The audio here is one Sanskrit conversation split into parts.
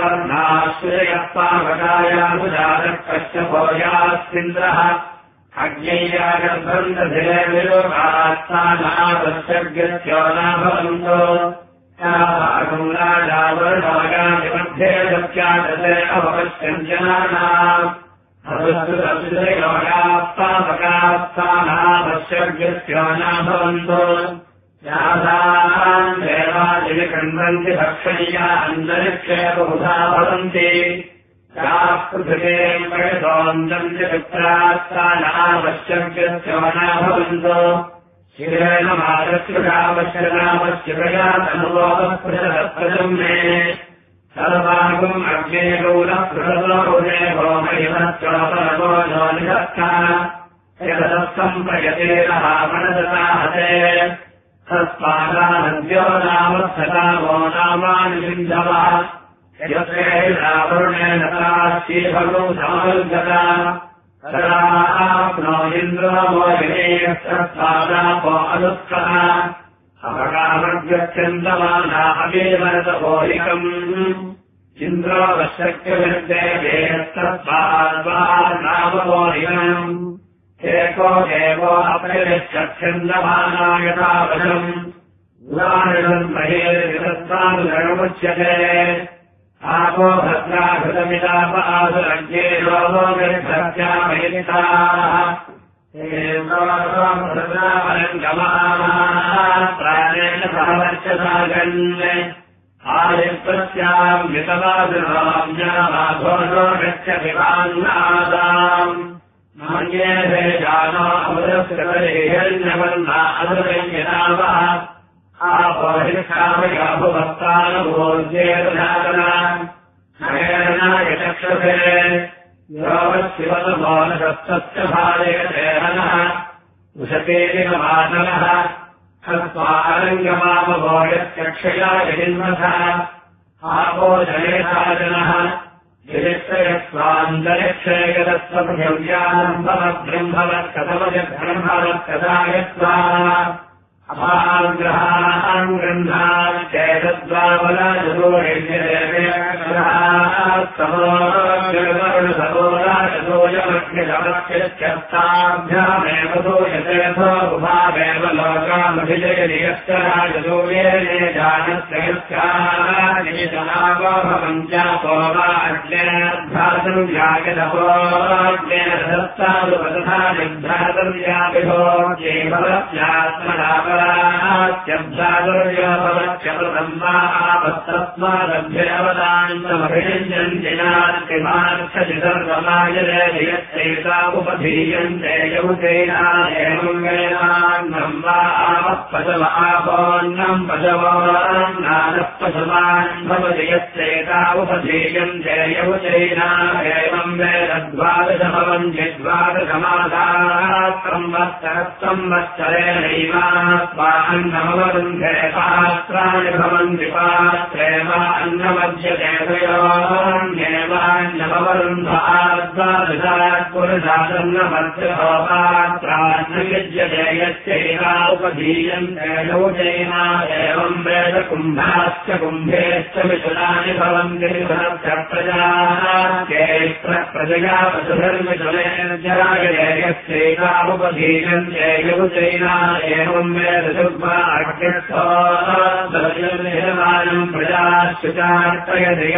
नाश्रयः पावकायामुदारकश्यपोयास्मिन्द्रः अज्ञैयागर्भन्दधिरेविरोगात्तानावश्यग्यस्यो नाभवन्तो याभागुराजावर्णोगादिमध्ये सत्यादते अभवश्यञ्जनानाम् अवस्तुतयोगाप्तावकात्तानावश्यग्यस्यो नाभवन्तो यासाम् देवादिकण्वन्ति भक्षय्या अन्तरिक्षे बहुधा भवन्ति याः पृथिवे प्रयतोऽन्तम् च पित्रास्तानावश्यग्यस्यो नाभवन्तो शिरेण मातृकावश्यनावश्यकया तनुवोपस्पृशदप्रजम् मे सर्वागुम् अग्ने गौरः पृथदोरुणे भोमयिवश्चोपरमो नो निधत्ता यदस्तम् प्रयतेनः मनदताहते तस्मादानद्यो नाम सदामो नामानि सिन्धवः यस्यैरावरुणेन ताश्चीभगो समर्गता तदाप्नो इन्द्रो मोहिनीयस्तस्मादापो अनुत्तः अपकामद्यच्छन्दमाना अवेवरतपोलिकम् इन्द्रो वशक्यविर्देवेस्तस्माद्वा नामपोलिकम् एको देवो अपरिच्छन्दमानायतावशम् उदाहरणम् महेर्विदस्तानुगणमुच्यते आपो भद्राघृतमिदाप आसुरज्ञे लोभो निर्भत्यामयिताः प्राणेन सह वर्षसागन् आदित्यस्याम् वितवादिनाम्यामाघोषो गच्छभिवान्नादाम् मान्ये भेजानो अमृतस्करेहिरण्यवन्ना अमृतय्यनावः आपोहिष्ठामयाभुभक्तानुभोज्येतनातना नयनाय चक्षुषे योगशिवतमोनशस्तस्य भालयतेहनः उशतेरिनमानलः हस्वारङ्गमामभोयत्यक्षया जहिन्मथः आपो जनेशाजनः गिरित्रयस्वान्दरिक्षयगतस्वभ्यव्यानम्भवद्ब्रह्मवत्कथमजब्रह्मवत्कथायत्वा अपाग्रहान् गृह्णान् चेदद्वावलाजतोरेभ्यः सूयतेथो उभावेव लोकामभिजयति यश्च राजसूर्ये जानश्रयस्यानिजनावो भवन्त्यापो वा अग्नेर्भ्रातम् व्यागतपोऽग्नेन दत्तानुपतथा निर्भ्रातव्याभिभो ्यब्दादुर्योपवत्यमृतम्बापस्तस्मादभ्यवदान्तमभिषिञ्जन्तिनार्तिमार्थजितर्वमाययत्यैता उपधीयन्ते यौतेना एवम् वेदान्नम् वा आपःपशव आपोऽन्नम् पशवोऽन्नानः पशवान् भवति यत्यैता उपधीयन्ते यौतेना एवम् वेदद्वादश भवन्ति द्वादशमासात् संवत्सरेणैव अन्नमवरुन्धे पात्राणि भवन्ति पात्रे वा अन्नमज्यते द्वयोन्येवान्नमवरुन्धाद्वादशात् पुरुषादन्नमर्जो पात्रान्नयुज्यते यस्यैवा उपधीयन्ते यौजेना एवम् वेद कुम्भाश्च कुम्भेश्च मिथुनानि भवन्ति प्रजया पशुधर्मिथुनेन जरायते यस्यैवा उपधीयन्ते यौजेना एवम् वेदुर्वाक्यस्थोर्निर्माणम् प्रजाश्रुचार्पयति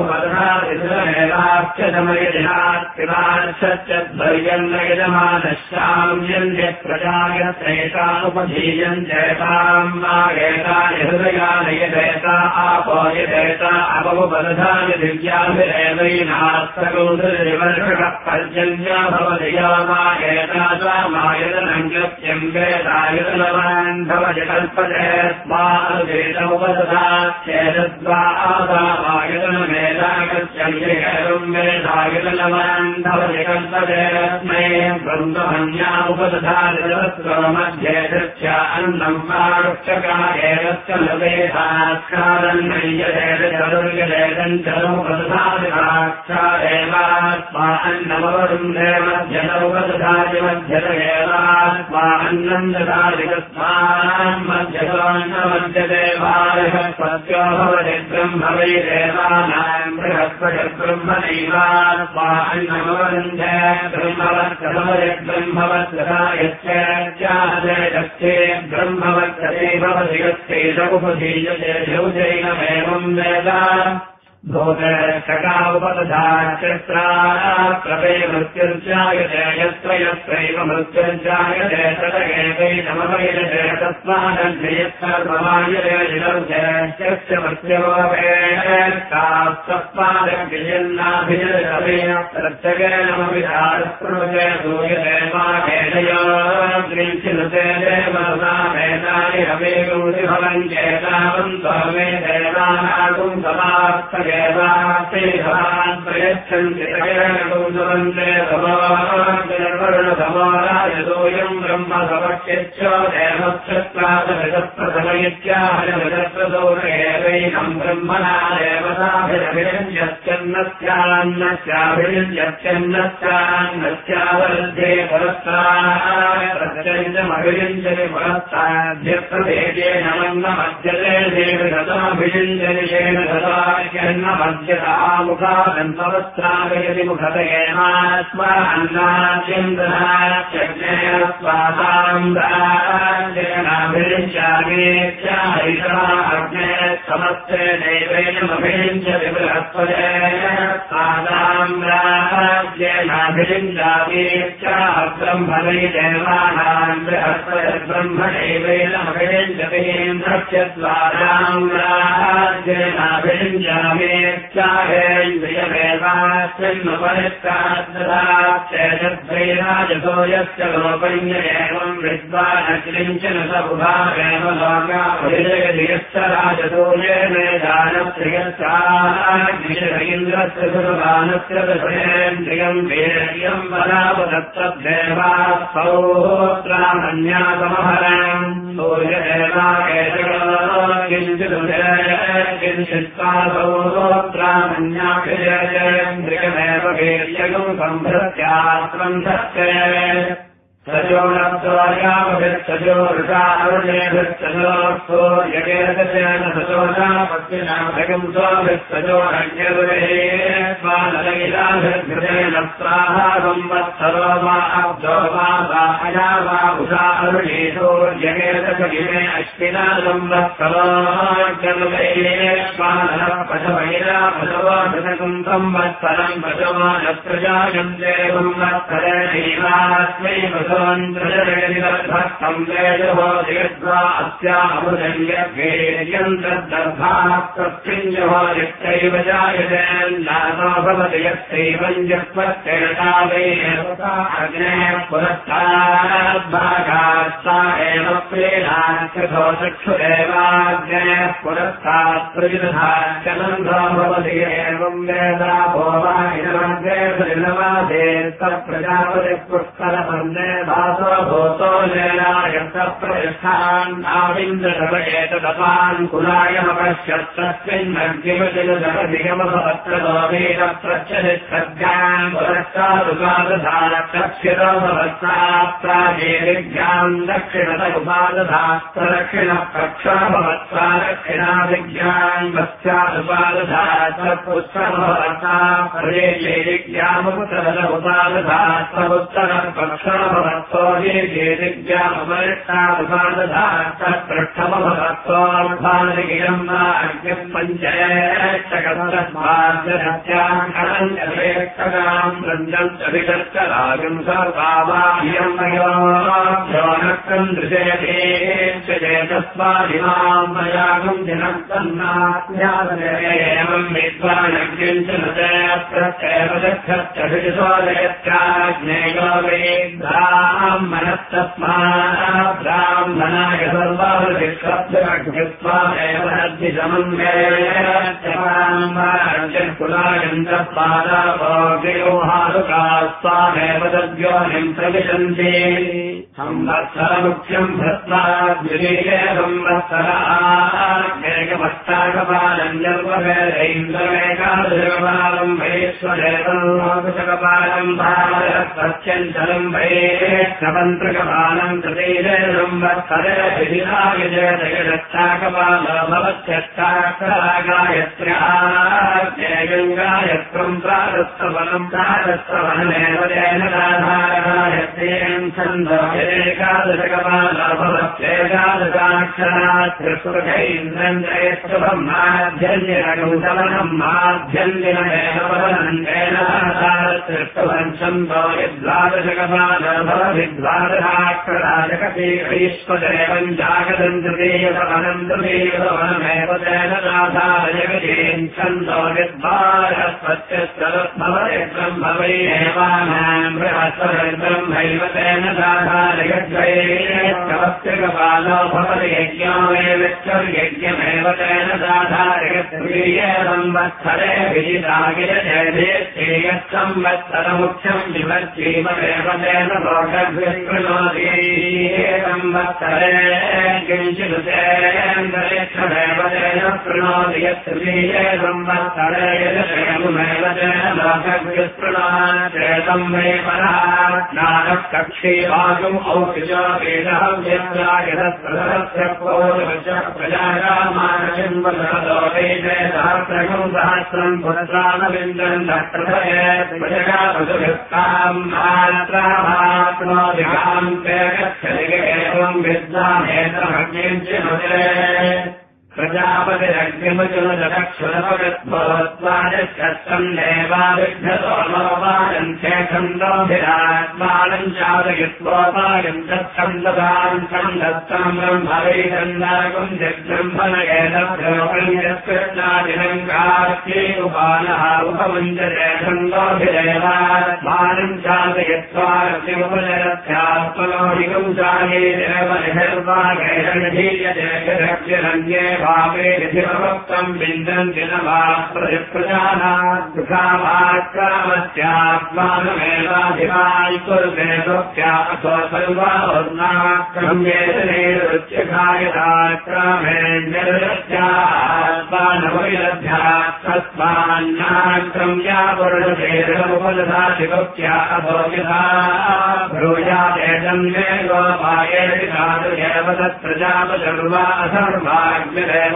यदमुपदनादिशमेवाक्षमयदिनात्रिवार्षच्चद्भर्यन्न यजमानश्चाम्यन्यप्रजायत्रैतानुपधीयन्ते ताम् वा एतानि हृदयानि यदेता आपो यदेता अपमुपदधानि दिव्याभिरेवैनास्तकौदरिवर्षकः पर्जन्या भवति यो वा एता मायतनङ्गत्यम् वेदायतनवान् भवति कल्पते स्मादुपदधा चेदद्वा आदामायतनमेदागत्यम् वेदायतनवान् भवति कल्पते स्मै बन्धुहन्या उपदधानिरवस्त्रो मध्ये दृश्य अन्नम् वारुक्षकायेरस्य लवेदास्कारन्नय्य अन्नम् ददादिकस्मान् मध्यतोऽन्नमध्यदेवायः पत्यो भवति ब्रह्म वै देवानाम् बृहस्पतिर्ब्रह्मदैवात्मा अन्नमवरुन्धे ब्रह्मवत्कभवति ब्रह्मवत्कथा यश्चे ब्रह्मवत्कते भवति यस्यैषमुपधीयते यौजैनमेवम् वेद भूतरक्षका उपदधाक्षत्रा प्रभे मृत्युर्जायते यत्र यत्रैव मृत्युर्जायते तत एवैनमवैरते तस्मादन्ययत्सर्वमायते मृत्युववेत्तास्तस्मादन्यन्नाभिजयते प्रत्यगेनमविधारस्पृते सूयते माहेदयो ग्रीञ्चिनुते देवनामेतानि हवेगुंसि भवन्त्येतावन्तो मे देवानागुं समाप्तये भवान् प्रयच्छन्ति तगेणकुन्दवन्दे भवान् ब्रह्म समक्षो देवक्षत्रादप्रथमयत्याहरविदप्रदोषेवैनम् ब्रह्मणा देवताभिरभिरञ्जत्यन्नस्यान्नस्याभिरञ्जत्यन्नस्यान्नस्यावरुद्धे पुरस्तारत्यञ्जमभिरञ्जनि पुरस्ताद्यप्रभेदेन मन्नमध्यते देवगताभिरञ्जनि येन मध्यतामुखादन्तवस्त्रागयति मुखतयेनात्मा अन्नाद्यन्द्रनाभ्यञ्जागेत्याहैषाग्ने समस्ते देवेनमभिरञ्जति बृहस्पतेनाभ्यञ्जागेत्याब्रह्मणै देवानाम् बृहस्पतिर्ब्रह्मणैवेनमभिरञ्जति इन्द्रस्यत्वाराङ्ग्राजेनाभिरञ्जामेत्याहेन्द्रियमेवास्मिन्नुपरिष्टाद्दधाश्चेदद्वैराजसो यस्य लोपन्येवम् विद्वानक्लिञ्चन स उभावेव लोकाभिजयधियश्च राजसूयेन दानप्रियश्चाग्निशैन्द्रस्य सुरवानस्य दशेन्द्रियम् वीर्यम् वरावदत्तद्देवास्तौत्रामन्यासमहरम् किञ्चिदुत्रामन्याभिजयेन्द्रियमेव वीर्यगम् सम्भृत्यास्त्रम् धत्ते सजो नब्दोर्यामभिस्तजो वृषारुणेभिस्तजोऽर्थो यगेतसेन सजोनापत्तिनाभगम् सोऽभिस्तजो रण्यरुणेन स्वाहा संवत्सरो मा अब्दो मा वाहया वा उषारुणेषो यगेतसगिमे अश्विना संवत्सरो जलवैरेष्वानः पशवैरा पशवो धनकम् संवत्सरम् पशवो नत्रजायन्ते संवत्सरेणैवास्मै भक्तम् वेदो दीर्घ्वा अस्यामृतम् तद्दर्भास्तस्मिञ्जो यश्चैव जायते नानो भवति यश्चैवम् जस्वत्तेषा वैदेवताग्नेः पुरस्ताद्भागास्ता एव प्रेणाकृतो चक्षुरेवाग्नेः पुरस्तात् प्रविदधाश्चनन्दो भवति एवम् वेदापो वा इदमग्रेसलिलवादे तत्प्रजापतिः पुष्करमन्ये भासो भूतो लेनायप्रयष्ठान्नाविन्द्रशवयेतदपान् कुलायमपश्यत्तस्मिन्नग्निमतिलदधिगमभवत्रदो वीरप्रच्छदिच्छद्भ्याम् पुरस्तादुपादधारक्षिरो भवत्साप्राजेरिभ्याम् दक्षिणतुपादधास्तदक्षिणप्रक्षा भवत्सा दक्षिणादिभ्याम् पश्चादुपादधातपुष्पभवत्सा प्रजेरिभ्यामुत्तरद उपादधास्तमुत्तरपक्षा भवत्सोऽपृष्ठमभवत्सोऽर्भादिगिरम् वा अग्निः पञ्चयेक्षकस्माद्यम् वृन्दन्तभिषर्करागम् सर्वावाह्यम् योनक्तम् दृशयते तस्मादिमाम् मयागम् दिनम् तन्नाज्ञातम् विद्वानग्निम् च नृत्येव दक्षत्यभिषोदयत्याज्ञेयो ब्राह्मणस्तस्माद्ब्राह्मणाय सर्वावधिष्वब्दग्निस्वामेव नद्धिसमन्वेयकुलायन्तपादाभोगियोहारुकाः स्वामेव तद्योनिम् प्रविशन्ति संवत्सरमुख्यम् भृत्वा द्वितीये संवत्सराकपालम् जल्पवेदैन्द्रमेकादशकपालम् वैश्वदेवम् भारतस्यञ्चलम् वैष्णवन्त्रकपालम् तृतीये संवत्सरे विधिरायजयदक्षाकपालो भवत्यष्टाक्षरागायत्र्याम् गायत्रम् प्रारस्तवनम् प्रारस्तवनमेव तेन गायत्र्यम् छन्दो एकादशकपालो भवत्येकादशाक्षरात् त्रिसुरैन्द्रम् जयस्तुभम् माध्यन्दिनकौशलनम् माध्यन्दिनमेव भवनन्देन त्रिस्तुभम् छन्दो यद्वादशकपालो भवति द्वादशाक्षराजकपि वैश्वदेवम् जागदम् तृतीयसवनम् तृतीयसवनमेव तेन नाथाजगतीम् छन्दो यद्वारस्पत्यस्तभवयत्रम् भवैरेवानाम् बृहस्पतिर्ब्रह्मैव तेन दाधारयद्वैकवस्त्रकपालो भवति यज्ञमेव तेन दाधारयत्तृतीये संवत्सरे विदितागिरजयदेयत्संवत्सरमुख्यम् विवर्जीवमेव तेन लोकद्विष्कृणोति संवत्सरे किञ्चिदुतेन्द्रेक्षमेव तेन कृणोति यत्तृतीये संवत्सरे यजमेव तेन लोकद्विष्कृणोतेतम् वै परः नानकक्षी वागुम् औषिजो वेदः व्यक्तायतस्प्रदस्य पौर्वश्च प्रजायामानचिन्वदो वैजय सहस्रकम् सहस्रम् पुरसानविन्दम् दक्षये प्रजगापशुभिस्ताम् मात्रामात्मोदिकाम् ते गच्छति एवम् विद्वानेतमग्निम् चिनुते प्रजापतिरग्निमजुनदक्षुरपगत्वत्वादिष्टम् देवाविघ्नतोमोपायम् छन्दोभिरात्मानम् चादयित्वोपायम् तत्छन्दसाम् छन्दस्तम् ब्रह्मवैदन्दागुम् जग्ब्रह्मणयेतभ्योपन्यस्कृष्णादिनम् कार्त्ये उपमुञ्जते छन्दोभिरेवात्मानम् चादयित्वाग्निमुपजरस्यात्मनोहिकम् चाये देवनिर्वागैरनिधीयते भावेधिभक्तम् बिन्दन्ति न वा प्रतिप्रजानाद्युषामाक्रामस्यात्मानमेवाधिवायि कुरुते भक्त्या अथो सर्वाक्रम्येतनेरुच्यकायताक्रामेण्यस्यात्मानवैलभ्या तस्मान्नाक्रम्या पुरुषेरमुपदधाधिभक्त्या अथो यथा ब्रूयादेशम् मे गोपायेति साधुरेव तत्प्रजापशर्वा असर्वाग्निरेव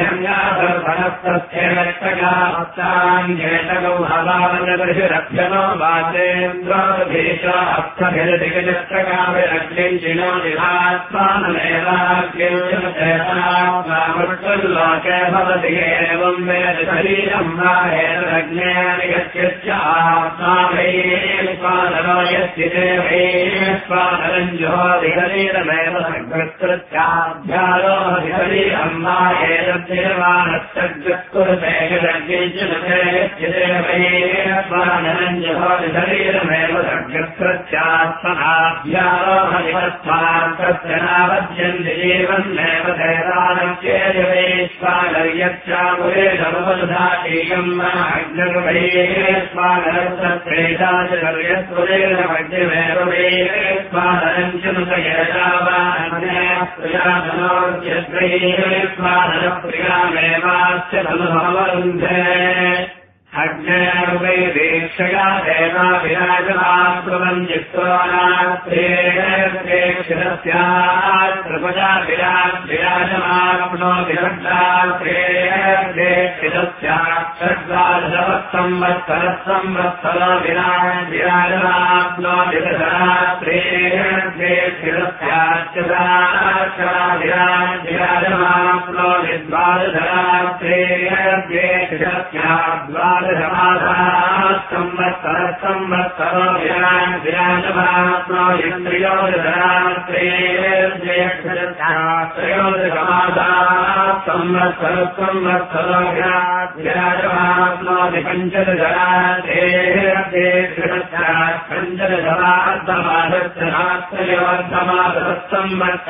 सध्यन्यासर्वनस्तस्येष्टगास्तान्येतगौ हवावनदर्शिरभ्यनो वाचेन्द्रोधीश अर्थभिरतिगजष्टगाभिरग्निञ्चिनो निधात्मानमेवाग्निञ्चिनचेतनात्मामृत्तल्लोके भवति एवम् वेद शरीरम् वा एतदग्नेन यस्य आत्मा वैश्वानरो यस्य वैश्वानरम् जुहोदिशरीरमेव सकृत्कृत्याभ्यारोहति शरीरम् वा एतद्देवानस्तद्गत्कुरुते यदग्निञ्चिनचेत्यदेवैश्वानरम् जुहोदि शरीरमेव सकृत्कृत्यात्मनाभ्यारोहतिवस्मान्तस्य नावद्यन्ति जीवन्नेव देवानत्येजवैश्वानर्यच्चामुरेशमुपदधातीयम् अग्निर्वैश्वानरस्तत्रेशाचर्यस्वरेणमग्निमेव वैश्वानरम् चिनुतयेतावानप्रियामेवास्य तनुभवरुन्धे अग्नेर्वै दीक्षया देवा विराजमात्मम् जित्वानात्रेक्षरस्यात् कृपया विराजमाप्नोति षड्दात्रेक्षरस्यात् षड्वादशवत्संवत्सरो विराजमाप्नोति दशरात्रेक्षरस्यात् विराजमाप्नोति द्वादशरात्रेक्षरस्यात् संवत्सरो विराजमाप्नोति संवत्सरो विराजमाप्नोति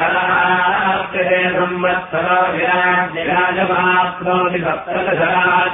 पंचदशरात्रेर्धमादस्तमादस्तंवत्सरो विराजमाप्नोति सप्तदशरात्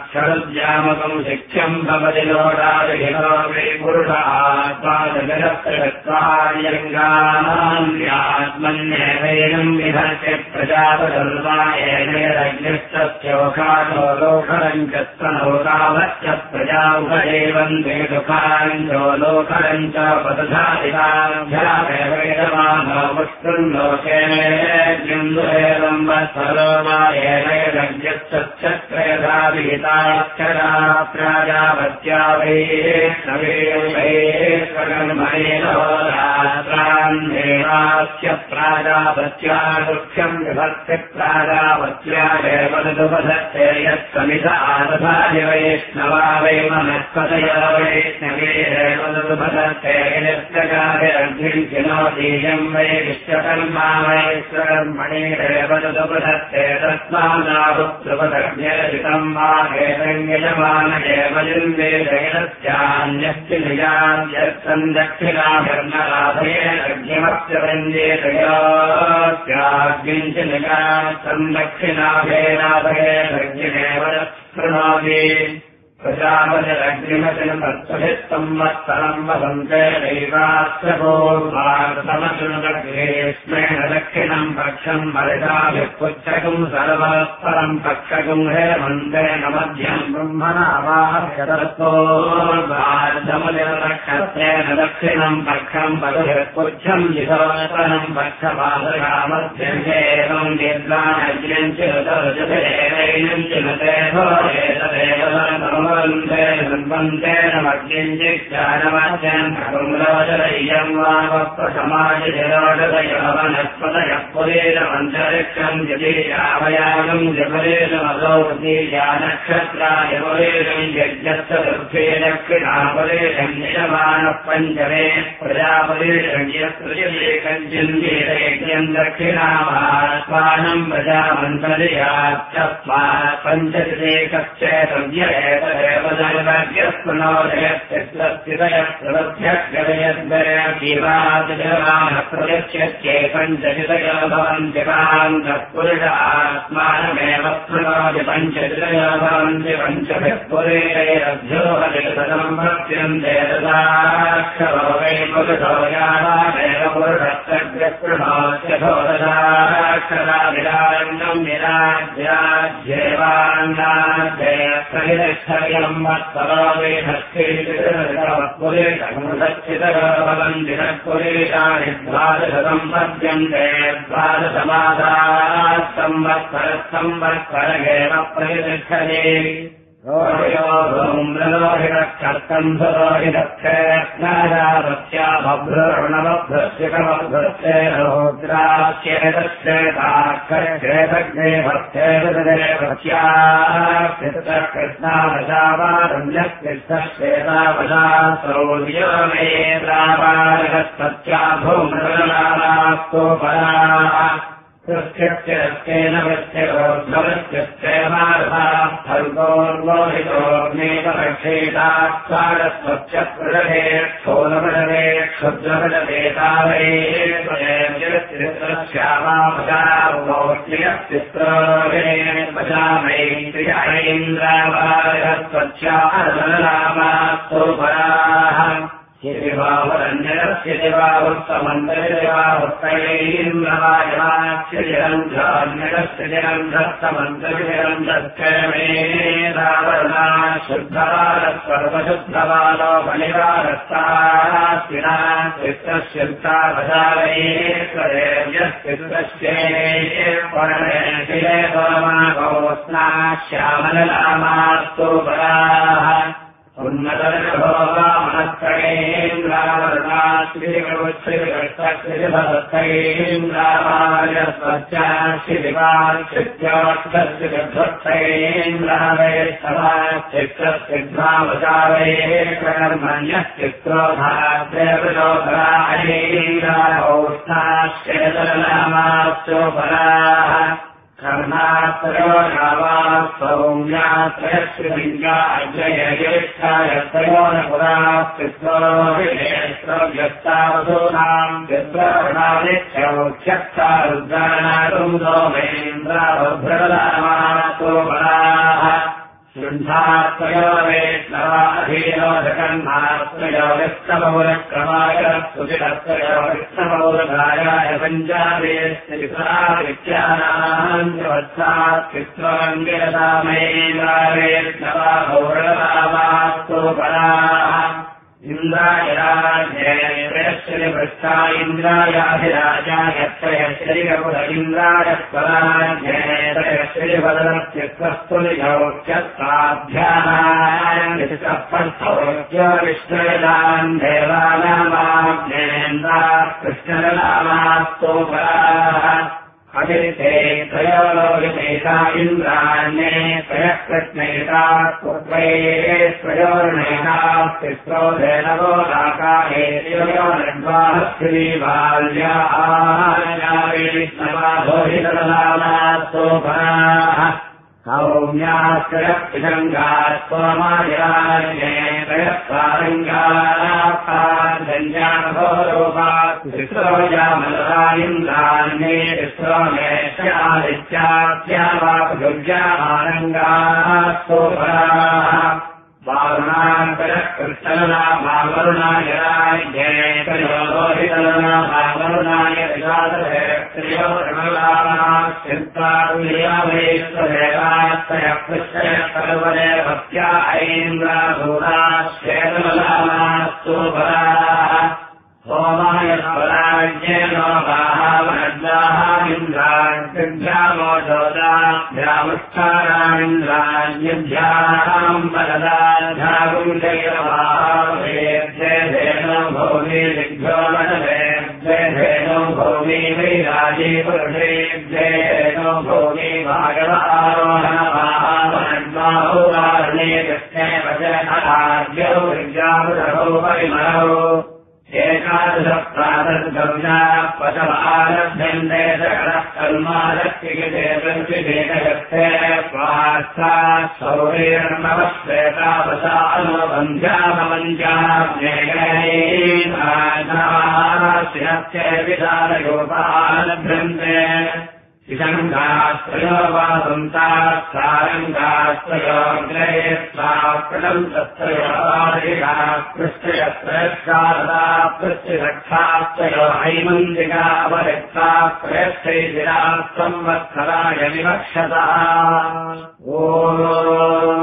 क्षरुद्यामकम् शिक्षम् भवति लोडादिहितो वै पुरुषात्मादजगत्प्रयत्वार्यङ्गान्यात्मन्येवैनम् विधत्ते प्रजापदर्वायेनैरग्निस्तस्योखानो लोकरम् च स्तनोतावच्च प्रजा उपदेवन्ते दुःखाञ्चो लोकरम् च पदधादिताभ्यामेवैरमानोमुष्टम् लोकेन्द्रेवम् वत्सरोवायेनैरग्निस्तच्छत्रयधाविहिताक्षरा प्राजापत्या वैष्णवेश्वरन्मयेनोरात्रान्देवास्य प्राजापत्या दुःख्यम् विभक्ति प्राजापत्या एव दुपधत्ते यत्समित आदधाय वैष्णवा वै मनस्पतय वैष्णवे एव दुपधत्ते यत्प्रजाभिरग्निञ्चिनो दीयम् वै विश्वकर्मा वैश्वरन्मणिरेव दुपधत्ते तस्मादाहुत्रुपदज्ञरचितम् वा हेतङ्गयमान एव लिङ्गेशयस्यान्यस्य निजान्यर्थम् दक्षिणाभिर्नराधयेनग्निमस्य वन्द्येतयोस्याग्निञ्च निजान्तम् दक्षिणाभेनाभयेनग्निमेव शृणोति प्रजापतिरग्निमतिम् तत्त्वभित्तम्वत्सरम् वसन्ते दैवास्त्रपूर्वार्थमसृणुग्रेष्मेण दक्षिणम् पक्षम् मरिताभिः पुच्छकम् सर्वपरम् पक्षकम् हेमन्तेन मध्यम् ब्रह्मणावाहरतोर्वार्धमनिर्नक्षत्रेण दक्षिणम् पक्षम् पदभिः पुच्छम् जितवतरम् पक्षपादकामध्यम् एवम् निर्वाणज्ञम् चिरतरुजभिरेवैनम् चिनतेभो एतदेव सम्बन्धेन मध्यञ्जिज्ञानवाच्यम् वावप्रसमाजरोदयो वनस्पतयः पुरेणमन्तरिक्षम् यदीयावयागम् जपरेणमगौतीयानक्षत्रायपुरेणम् यज्ञस्य दुर्भे दक्षिणापुरेणम् यजमानः पञ्चमे प्रजापुरेणयज्ञम् दक्षिणामात्मानम् प्रजामन्तर्याच्चस्मात् पञ्चतिरेकश्चेतव्यये पञ्चचितयो भवन्ति पान्तः पुरुष आत्मानमेव स्मृणोति पञ्चचितयो भवन्ति पञ्चभिः पुरेरभ्यो हरितम् भक्त्यन्ते तदाक्षरो वै पुरुषो यावामेव पुरुषस्तग्रस्पृणोत्यथो तदाक्षराभिरारण्यम् विराज्याज्येवान्नाध्ये सहितम् वत्सरो वेधस्थितपुरेशमुदच्छितयो भवन्ति तत्पुरेशानि द्वादशतम् पद्यन्ते द्वादशमासात् संवत्सरः प्रतिष्ठते ृणवभ्रस्य रोद्राश्चेतश्चेताक्षकृष्णावशावारण्यकृष्णश्चेतावशा सौर्यमेत्रावारहस्तत्या भूमृणास्तोपरा कृत्यस्तेन वृत्तिर्वृत्तिर्भर्गोर्लोहितोऽग्नेकरक्षेताक्षारस्वच्छप्रदे क्षोलपदवे क्षुद्रपदवेतावैन्द्रावारहस्वच्छारनामास्तोपराः शिवावरण्यस्य शिवावृत्तमन्तरिवावृत्तैन्द्रवायवाच्यजरन्ध्रान्यस्य जरन्ध्रस्तमन्तरिजरन्ध्रश्चमेदावरणा शुद्धवारस्वर्वशुद्धवालो बलिवारस्तास्विना चित्तस्यन्तावधारयेश्वरेव्यस्तिष्ये परमे शिले परमागोस्ना श्यामललामास्तोपराः कर्णात्रयो नावासौम्यात्रयश्रीलिङ्गा अजयज्येष्ठायत्रयो न पुरास्तिस्वस्तावधूनाम् चित्रणादित्यौख्यक्ता रुद्राणातुम् सोमेन्द्राभ्रदामासोमराः ृन्धात्रयोवेष्णवाधीनोदकन्धात्रयोविस्तमौलक्रमाय सुचिरत्रयोविस्तमौलधाराय पञ्चावेष्टिवित्यानाञ्चवत्सात् चित्रमङ्गिरदामैन्द्रावेष्णवा गौरवास्तोपराः इन्द्राय राज्ञेश्वरिपृष्ठा इन्द्रायाधिराजाय त्रयश्चरिकपुर इन्द्राय स्वराज्ञेश्वरिपदश्चित्तस्तुलियोक्यस्ताभ्यानास्थो विष्णुदान् देवानामाज्ञेन्द्रा कृष्णरनामास्तोपराः अदिते त्रयोलोकितेता इन्द्राण्ये त्रयः कृष्णेता पुत्रैश्वयोर्णेता तिस्रो धेनवो लाकाये श्रीवाल्याविष्णवाभोहितनामास्तोभराः सौम्याश्रयक्षङ्गात् सोमादिराज्ञे त्रयःसारङ्गापाञ्जानभोरूपात् तिस्रोजामलरा इन्द्राण्ये तिस्रोमेश्यादित्यात्यावापृव्यामानङ्गास्तोभराः वारुणान्तरः कृष्णनामावरुणाय राज्ञे त्रयोलोहितनामावरुणाय ऋषादशेत्रियोर्मलानाश्चिन्तारुलीयावेश्वरेवात्रयः कृष्णयः सर्वदे भक्त्या ऐन्द्राभूताश्चेतमलानास्तोभराः होमाय स्वराज्ञेन बाहावनद्दाः इन्द्राभ्यामोषोदाभ्यामुष्ठानामिन्द्राज्ञभ्याम् बलदाध्यागुण्डैरवाहावेद्येधेनो भौमी दिग्भ्यो मनवेद्येधेनो भौमी वैराजी पुरुषेद्येधेनो भौमी भागवतारोहणवाहावनद्बाहुवारणे कृष्णे वचनराज्ञौ विद्यामुदभौ परिमलौ एकादशप्रातर्गम्या पशवारभ्यन्ते सकलः कर्मालक्ष्यते प्रतिभेदगस्ते स्वास्था सौरेर्नवश्वेतावसानवञ्जाभ्येगैनाश्रिनस्य विधानयोपालभ्यन्ते इदङ्गास्त्रयो वा सन्ताः सारङ्गास्त्रयोग्रये स्वाकृतम् तत्रयोपादिका पृष्ठयत्रयशारदा पृष्ठरक्षास्त्रयो हैमन्दिका अवरिक्ता प्रयश्चैतिरा संवत्सराय विवक्षतः ॐ